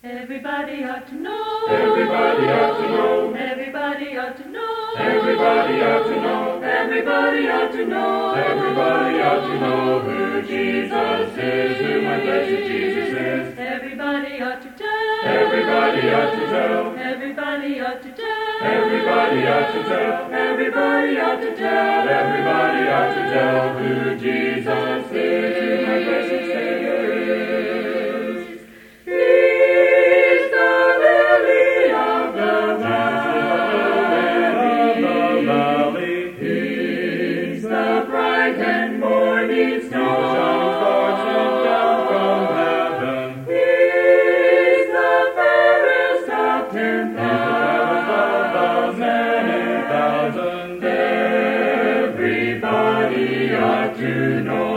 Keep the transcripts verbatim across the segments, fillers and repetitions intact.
Everybody ought to know. Everybody ought to know. Everybody ought to know. Everybody ought to know. Everybody ought to know. Everybody ought to know who Jesus is, who my blessed Jesus is. Everybody ought to tell. Everybody ought to tell. Everybody ought to tell. Everybody ought to tell. Everybody ought to tell. Everybody ought to tell who Jesus is, who my blessed Savior is. He's the lily of the valley. He's the bright and morning star. He's the fairest of ten thousand. Everybody ought to know.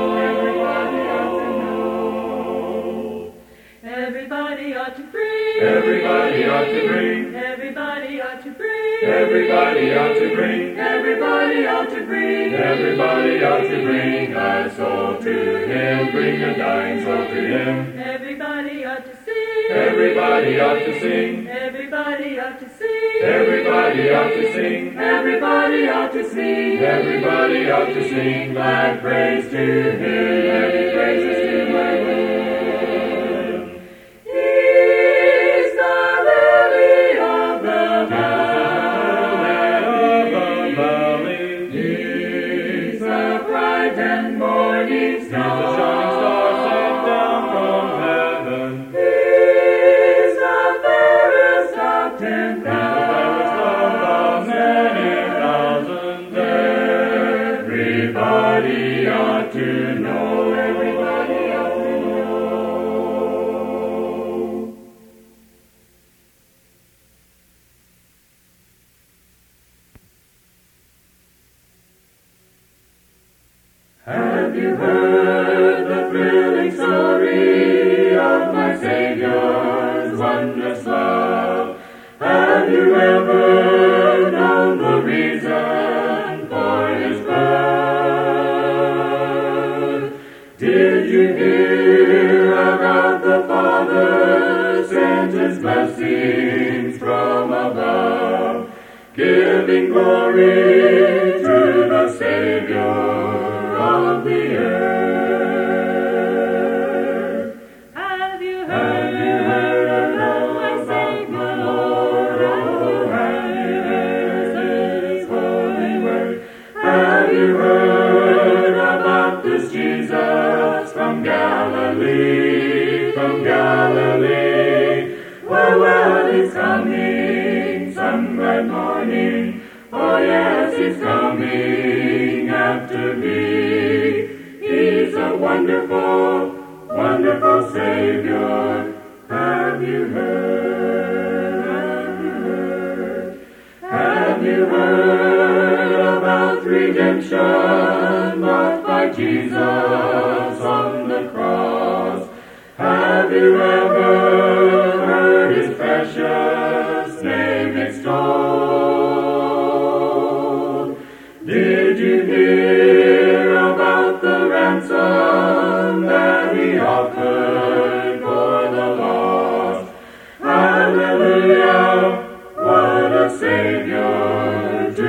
Everybody ought to bring. Everybody ought to bring. Everybody ought to bring. Everybody ought to bring. Everybody ought to bring. Everybody ought to bring a soul to Him. Bring a dying soul to Him. Everybody ought to sing. Everybody ought to sing. Everybody ought to sing. Everybody ought to sing. Everybody ought to sing. Everybody ought to sing glad praise to Him. Glad praises to my Lord. He's the lily of the valley. He's the bright and morning He's the star. shining star sent down from heaven. He's the fairest of ten He's the fairest of many thousands. Everybody ought to know. Everybody ought to know. Have you heard the thrilling story of my Savior's wondrous love? Have you ever known the reason for His birth? Did you hear about the Father sent His blessings from above, giving glory to the Savior of the earth? Have you heard, have you heard about my Savior, Lord? Oh, have you heard His holy word? Have you heard about this Jesus from Galilee, from Galilee? Well, well, He's coming some bright morning. Oh, yes, He's coming after me. He's a wonderful, wonderful Savior. Have you heard? Have you heard? Have you heard about redemption bought by Jesus on the cross? Have you ever heard His precious name extolled? Did you hear about the ransom that He offered for the lost? Hallelujah, what a Savior to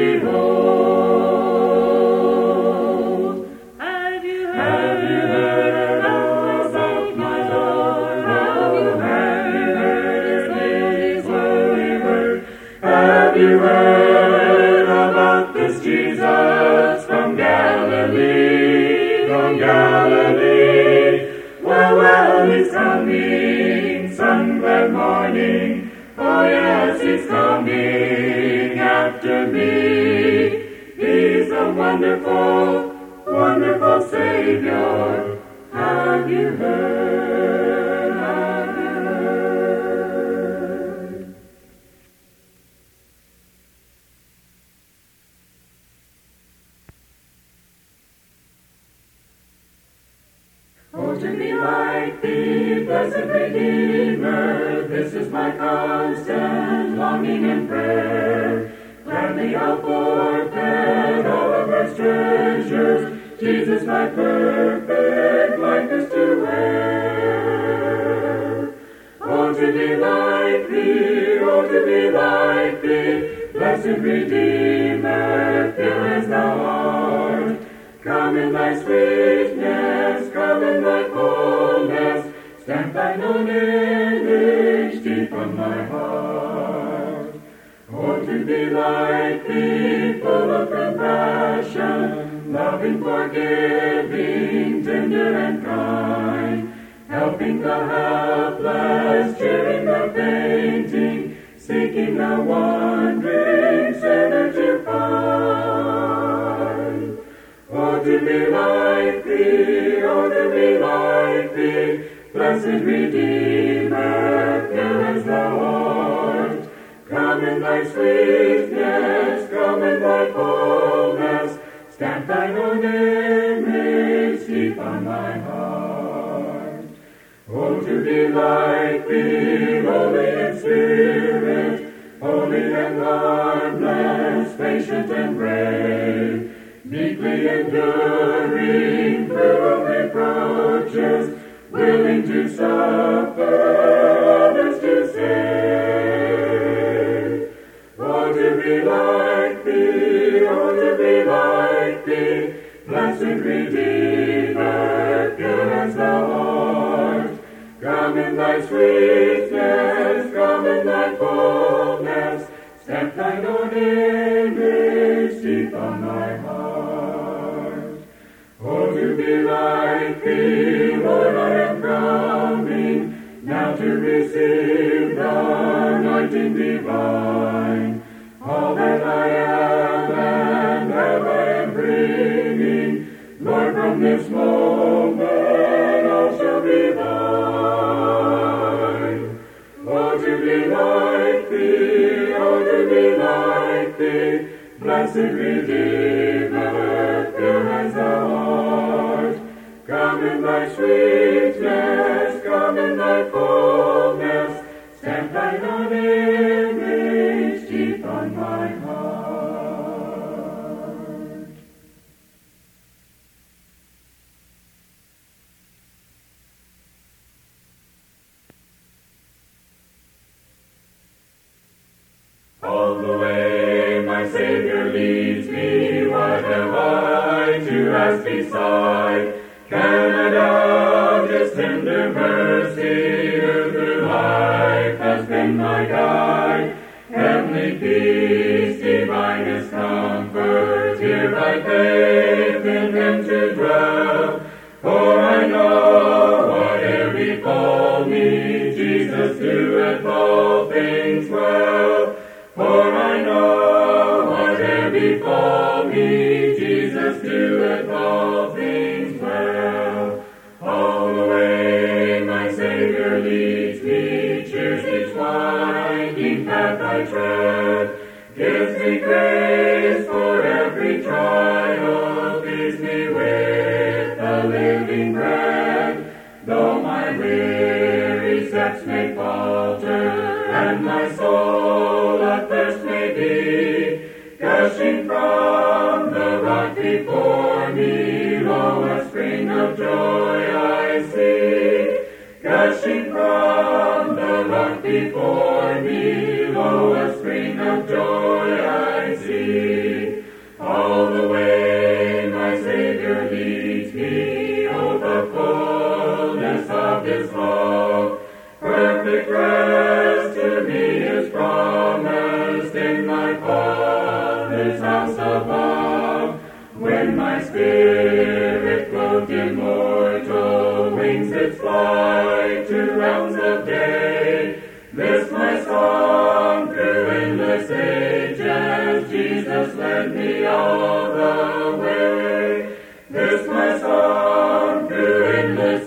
behold. Have you heard, have you heard about my Lord? Have you heard His holy word? Have you heard about this Jesus from Galilee, from Galilee? Well, well, He's coming some glad morning. Oh, yes, He's coming after me. He's a wonderful, wonderful Savior. Have you heard? Have you heard? Oh, to be like Thee, blessed Redeemer, this is my constant longing and prayer. Gladly I'll forfeit all of earth's treasures, Jesus, my perfect likeness to wear. Oh, to thee, oh, to be like thee, blessed Redeemer, pure as thou art. Come in thy sweetness, come in thy fullness, stamp thine own image deep on my heart. Oh, to be like thee, full of compassion, loving, forgiving, tender and kind, helping the helpless, cheering the fainting, seeking the wandering sinner to find. Oh, to be like thee, oh, to be like thee, blessed Redeemer, pure as thou art. Come in thy sweetness, come in thy fullness, stamp thine own image deep on my heart. Oh, to be like thee, lowly in spirit, holy and harmless, patient and brave, meekly enduring through reproaches, willing to suffer, others to save. Oh, to be like thee, oh, to be like thee, blessed Redeemer, pure as thou art. Come in thy sweetness, come in thy fullness, stamp thine own image deep on my heart. Oh, to be like thee, Lord, I am coming, now to receive the anointing divine. All that I am and have I am bringing, Lord, from this moment all shall be thine. Oh, to be like thee, oh, to be like thee, blessed Redeemer, pure as thou art. Come in thy sweetness, come in thy fullness, stamp thine own image deep on my heart. All the way my Savior leads me, what have I to ask beside? Can I doubt His tender mercy, who through life has been my guide? Heavenly peace, divinest comfort, here by faith in Him to dwell. For I know whate'er befall me, Jesus doeth all things well. For I know whate'er befall me, Jesus doeth all things well. All the way my Savior leads me, cheers each winding path I tread, gives me grace for every trial, feeds me with the living bread. Though my weary steps may falter, and my soul athirst may be, gushing from the rock before me, lo, a spring of joy I see. Gushing from the rock before me, lo, a spring of joy I see. All the way my Savior leads me, oh, the fullness of His love. Perfect rest to me is promised in my Father's house above. When my spirit clothed in mortal wings its flight to realms of day, this my song through endless ages, Jesus led me all the way. This my song through endless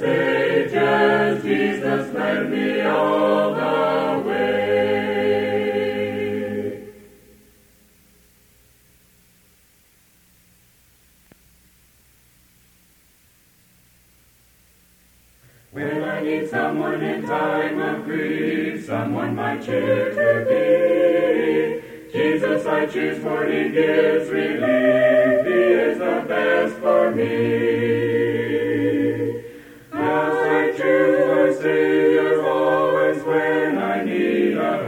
ages, Jesus led me all the way. When I need someone in time of grief, someone my cheer to be, Jesus I choose, for He gives relief, He is the best for me. Yes, I choose my Savior always when I need a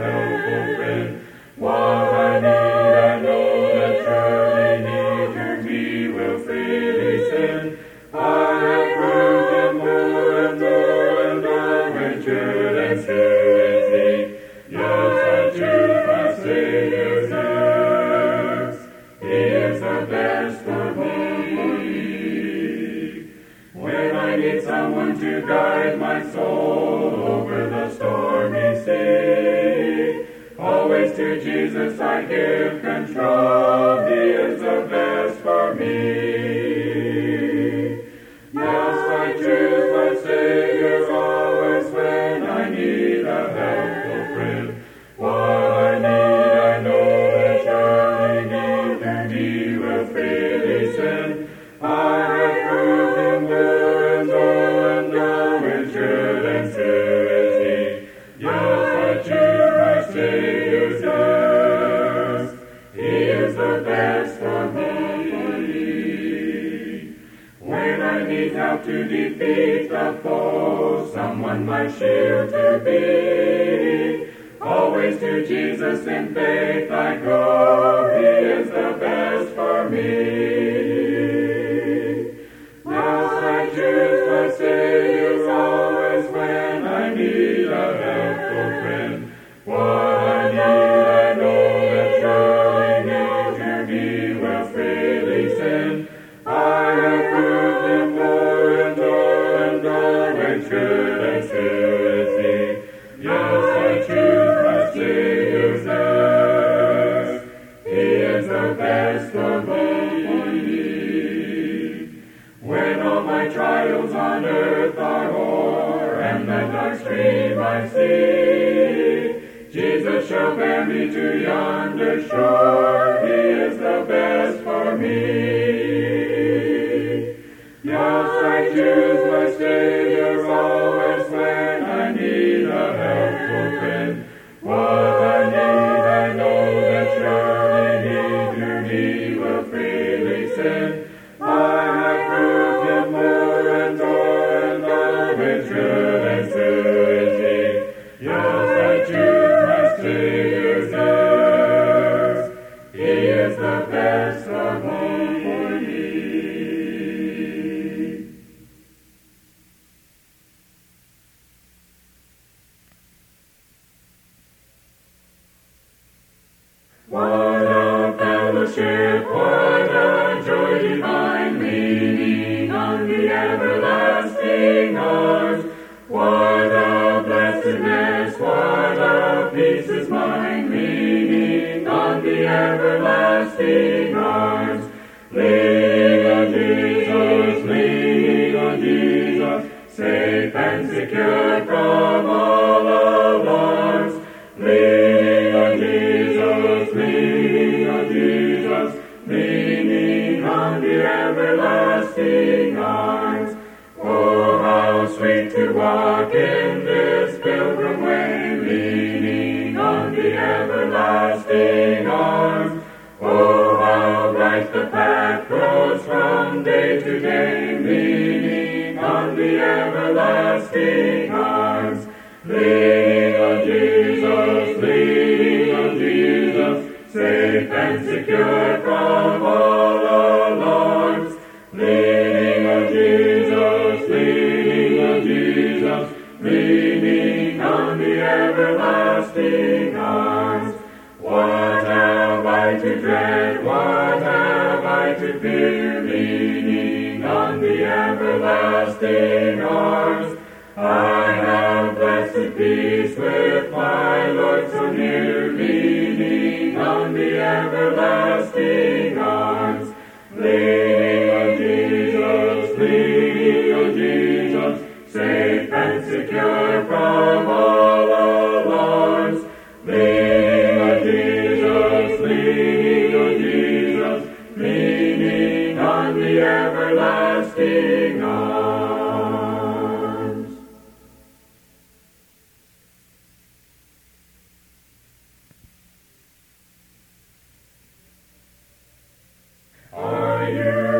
need someone to guide my soul over the stormy sea. Always to Jesus I give control. He is the best for me. Yes, I choose my Savior always when I need a helpful friend. What I need I know that surely need, and He will freely send. I have proved Him o'er and o'er and always good and true is He. Yes, I choose my Savior, yes. He is the best for me. When I need help to defeat the foe, someone my shield to be, always to Jesus in faith I go. He is the best for me. Yes, I choose my Savior always when I need a helpful friend. What I need I know that surely near me will freely send. I have proved Him o'er and o'er and always good and true is He. Yes, I choose my Savior, yes. He is the best for me. When all my trials on earth are o'er, and the dark stream I see, Jesus shall bear me to yonder shore. He is the best for me. Yes, I choose my Savior always when I need a helpful friend. What I need I know that surely He to me will freely send. I have proved Him o'er and o'er and always good and true is He. Yes, I choose my Savior, yes. He is the best for me. What a fellowship, what a joy divine, leaning on the everlasting arms. What a blessedness, what a peace is mine, leaning on the everlasting arms. Leaning on Jesus, leaning on Jesus, safe and secure from all alarms. Leaning on Jesus, leaning on Jesus, leaning on the everlasting arms. Oh, how sweet to walk in this pilgrim way, leaning on the everlasting arms. Oh, how bright the path grows from day to day, leaning on the everlasting arms. Leaning on Jesus, leaning on Jesus, safe and secure from all alarms. Leaning on Jesus, leaning on Jesus, leaning on the everlasting arms. What have I to dread, what have I to fear, leaning on the everlasting arms? I have blessed peace with my Lord so near, leaning on the everlasting arms. Leaning on Jesus, leaning on Jesus, safe and secure from all alarms. Leaning on Jesus, leaning on Jesus, leaning on the everlasting arms. Are you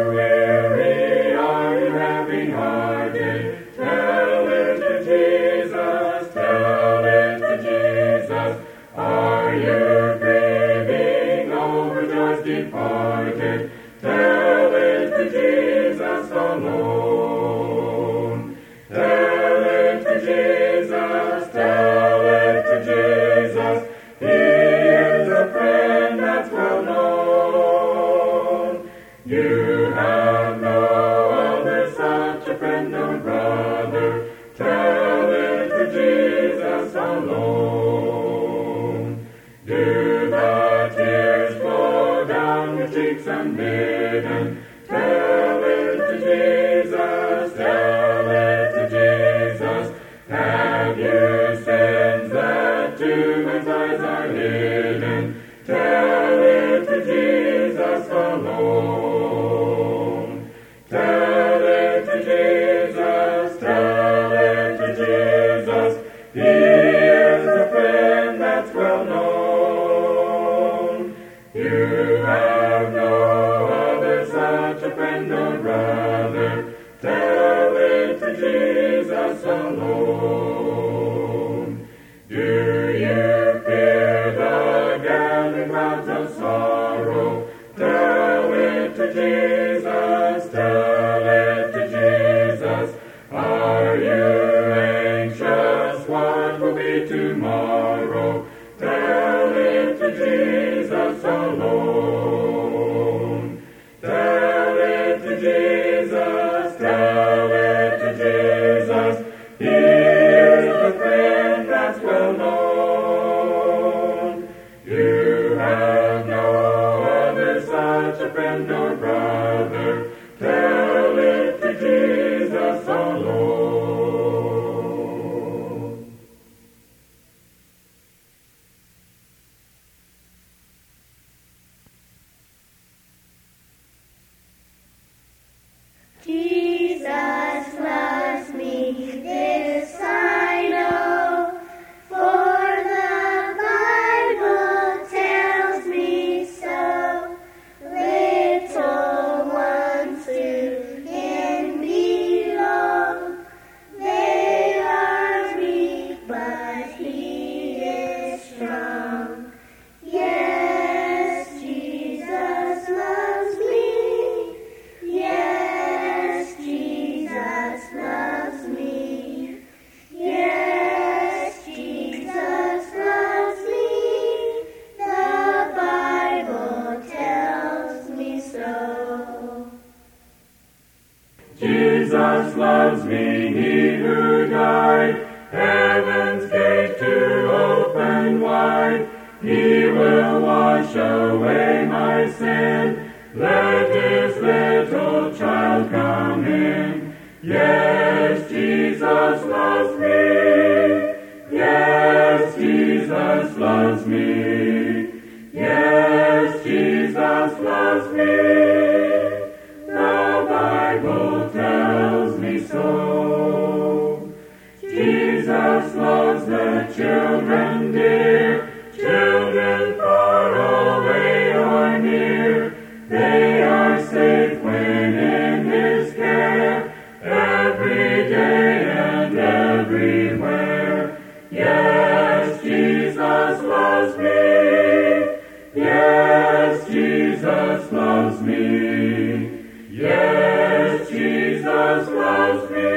alone. Do the tears flow down your cheeks unbidden? Tell it to Jesus, tell it to Jesus. Have you sins that to men's eyes are hidden? Tell it to Jesus alone. Tell it to Jesus, tell it to Jesus. He is a friend that's well known. You have no other such a friend or brother. Tell it to Jesus alone. Do you fear the gathering clouds of sorrow? Tell it to Jesus, tell it to Jesus. Are you anxious what will be tomorrow? Tell it to Jesus alone. Tell it to Jesus, tell it to Jesus. He is the friend that's well known. You have no other such a friend or brother. Tell it to Jesus alone. Jesus loves me, this I know, for the Bible tells me so. Little ones to Him belong. They are weak, but He is strong. Yes, Jesus loves me. Yes, Jesus loves me. Yes, Jesus loves me. The Bible tells me so. Jesus loves me, He who died, heaven's gate to open wide. He will wash away my sin. Let His little child come in. Yes, Jesus loves me. Yes, Jesus loves me. Yes, Jesus loves me. The Bible tells me so. Jesus loves the children dear, children far away or near. They are safe when in His care, every day and everywhere. Yes, Jesus loves me. Yes, Jesus loves me. Yes, Jesus loves me.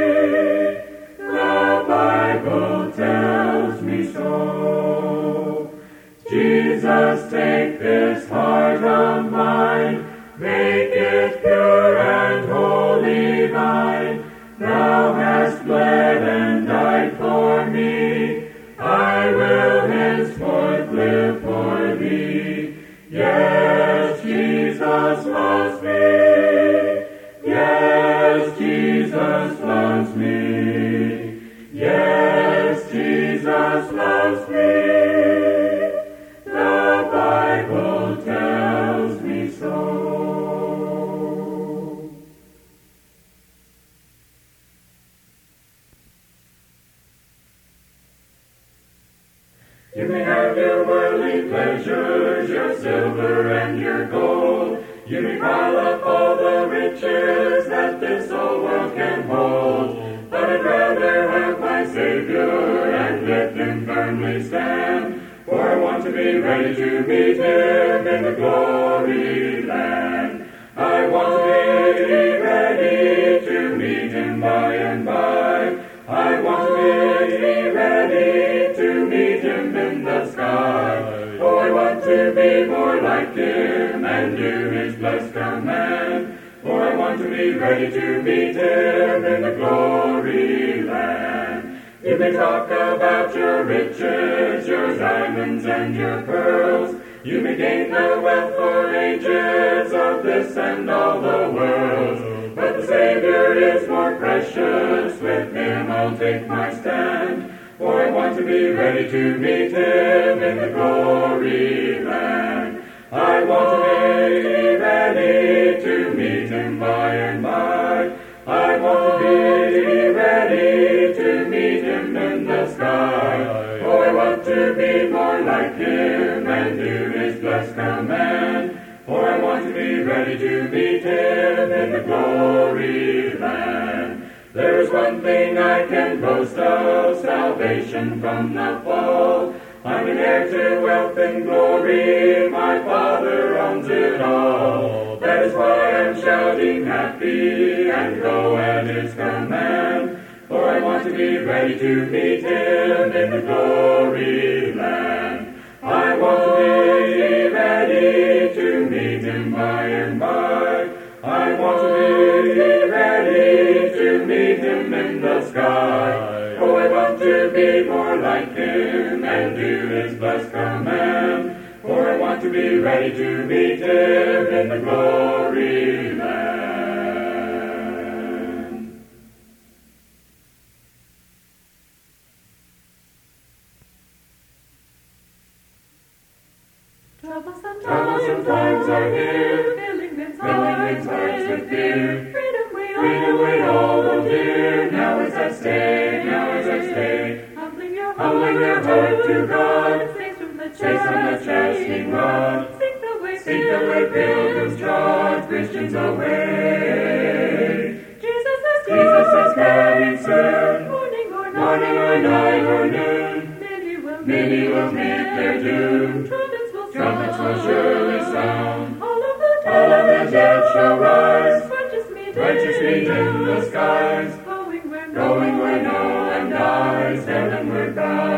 The Bible tells me so. Jesus, take this heart of mine, make it pure and wholly thine. Thou hast bled and died for me. I will henceforth live for thee. Yes, Jesus loves me. Yes, Jesus loves me. Yes, Jesus loves me. The Bible tells me so. You may have your worldly pleasures, your silver and your gold. You may pile up all the riches that this old world can hold. But I'd rather have my Savior and let Him firmly stand. For I want to be ready to meet Him in the glory land. I want to be ready to meet Him by and by. I want to be ready to meet Him in the sky. Oh, I want to be more like Him and do His blessed command. For I want to be ready to meet Him in the glory land. You may talk about your riches, your diamonds and your pearls. You may gain the wealth for ages of this and all the world. But the Savior is more precious, with him I'll take my stand. For I want to be ready to meet him in the glory land. I want to be ready to meet him by and by. I want to be ready to meet him in the sky. Oh, I want to be more like him and do his blessed command. For I want to be ready to meet him in the glory land. There is one thing I can boast of, salvation from the fall. I'm an heir to wealth and glory, my Father owns it all. That is why I'm shouting happy and go at his command. For I want to be ready to meet him in the glory land. I want to be ready to meet him by and by. I want to be ready to meet him in the sky. Oh, I want to be more like him and do his blessed command. For I want to be ready to meet him in the glory land. Troublesome Troublesome times are here, filling men's filling men's hearts with fear. Freedom we Freedom we all hold dear, now is at stake, now is at stake. Humbling your Humbling your heart to God, saves from the saves from the chastening rod. Seek the way, Seek the way pilgrims trod, Christians away. Jesus is Jesus is coming soon, morning or night, morning or night or noon. Many will Many will meet their doom, Trumpets will trumpets will surely sound. All of the dead, All of the dead shall rise, righteous meet righteous meet in the skies. Going where no Going where no one dies, heavenward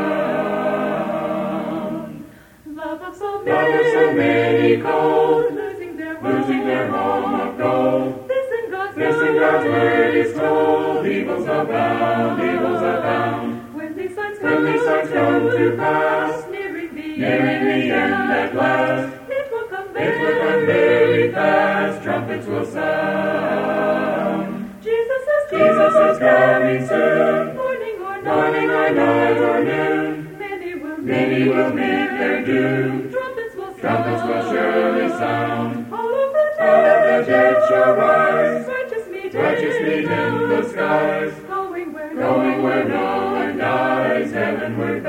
bound. Love of so Love many, of so many cold, losing their losing their home of gold. This in God's This in God's word is told, evils abound, evils abound. When these signs When these signs come to pass, nearing the nearing the end at last, it will come it will come very fast, trumpets will sound. Jesus is Jesus is coming soon, morning or night, morning or night or noon. Many will Many will meet their doom, Trumpets will trumpets will surely sound. All of the All of the dead shall rise, righteous meet righteous meet in the skies. Going where Going where no one dies, heavenward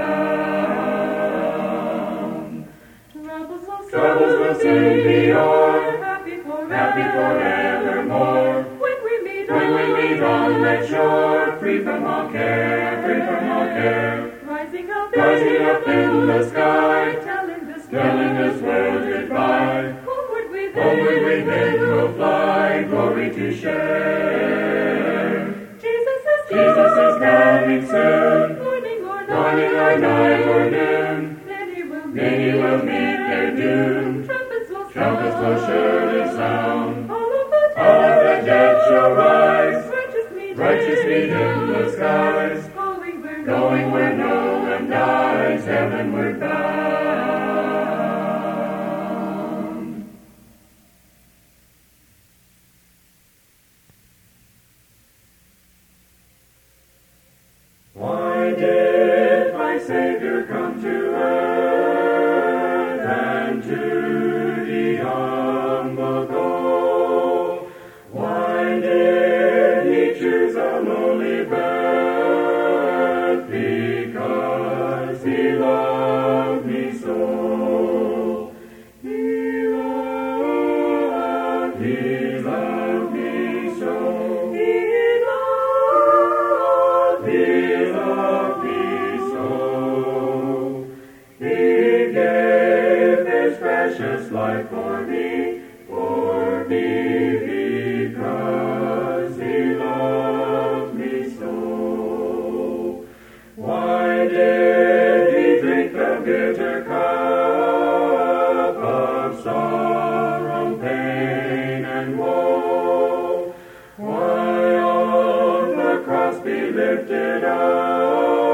bound. Troubles will Troubles will soon be o'er, happy forever. happy forevermore. When we meet When we meet on that shore, free from all care, free from all care. rising up, Rising up in the sky, telling this telling this world goodbye. Homeward we then, Homeward we then will fly, glory to share. Jesus is Jesus is coming soon, morning or night, morning or night or noon. Many will Many will meet their doom, Trumpets will trumpets will surely sound. All of the All of the dead shall rise, righteous meet righteous meet in the skies. Going where no Going where no one dies, heavenward bound. Why did my Savior come to earth and to the humble go? Why did he choose a lowly birth? Because he loved me so. He loved, he loved me so. He loved, he loved me so. He gave his precious life for me, for me, because he loved me so. Why did he drink the bitter cup of sorrow, pain, and woe? Why on the cross be lifted up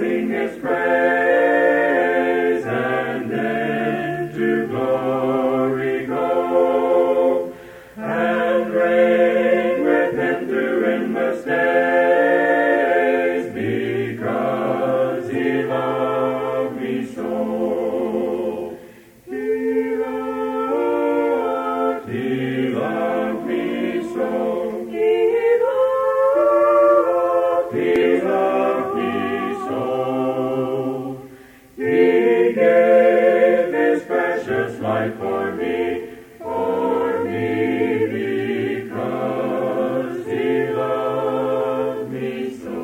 sing his praise, and then to glory go, and reign with him through endless days, because he loved me so. He loved, he loved me so. He loved, He loved me so. He gave his precious life for me, for me, because he loved me so.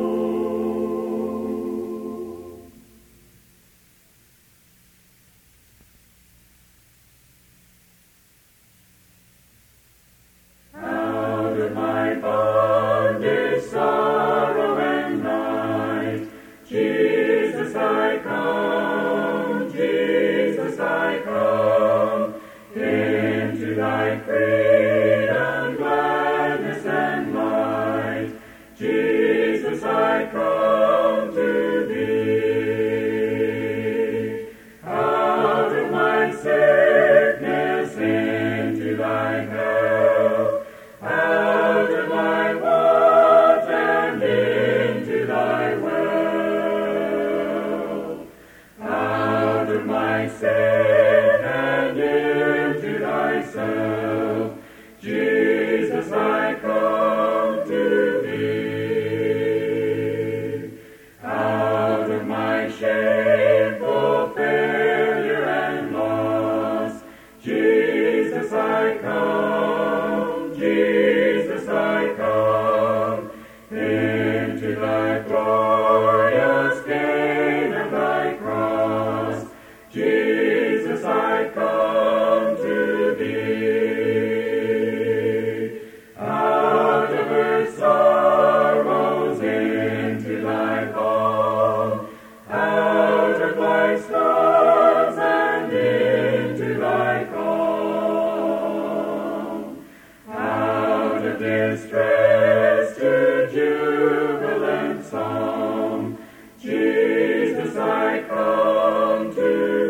Out of my bondage, sorrow, and night, Jesus, I come, Jesus, I come, into thy freedom, gladness, and light. Jesus, I come to thee. Out of my sickness, into thy health, out of my want, and into thy wealth, out of my sin, and into thyself, Jesus, I come to thee. Out of my shameful failure and loss, Jesus, I come, Jesus, I come, into thy glorious gain of thy cross, Jesus, I come to thee. Out of earth's sorrows into thy balm, out of thy storms and into thy calm, out of distress to jubilant song, Jesus, I come to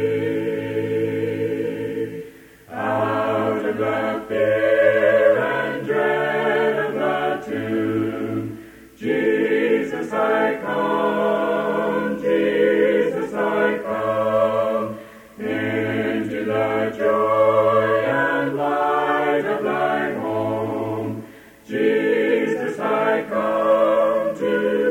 thee. Out of the fear and dread of the tomb, Jesus, I come, Jesus, I come, into the joy and light of thy home, Jesus, I come to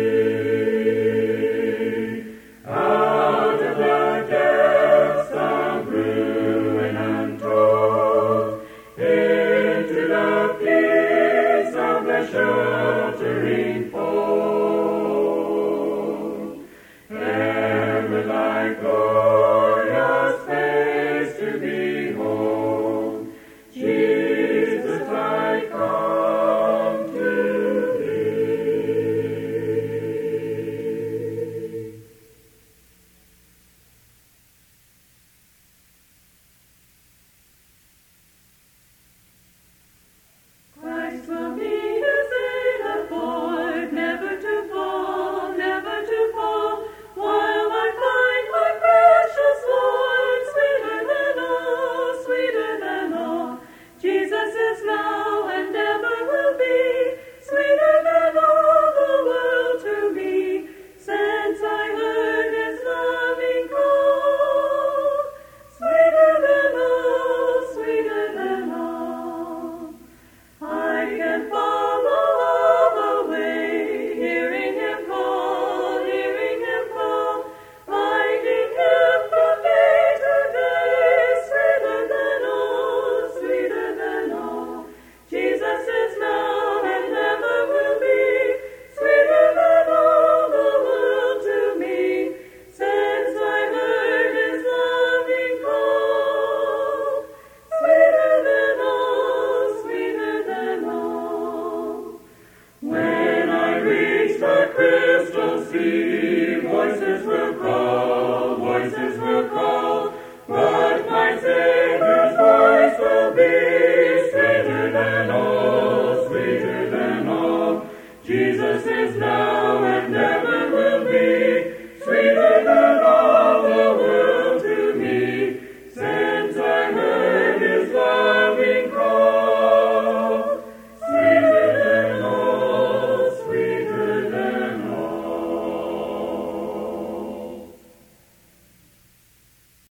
thee. Out of the depths of ruin untold, into the peace of the sheltering fold, ever thy glorious face to behold, Jesus, I come to thee. Christ will be his aid afford, never to fall, never to fall, while I find my precious Lord, sweeter than all, sweeter than all. Jesus is now and ever will be, sweeter than all the world to me, since I heard his loving call, sweeter than all, sweeter than all. I can follow all the way, hearing him call, hearing him call, finding him from day to day, sweeter than all, sweeter than all. Jesus is now and ever will be, sweeter than all the world to me, since I heard his loving call, sweeter than all, sweeter than all. When I reach the crystal sea, voices will call, voices will call, but my Savior's voice will be sweeter than all, sweeter than all. Jesus is now and ever will be, be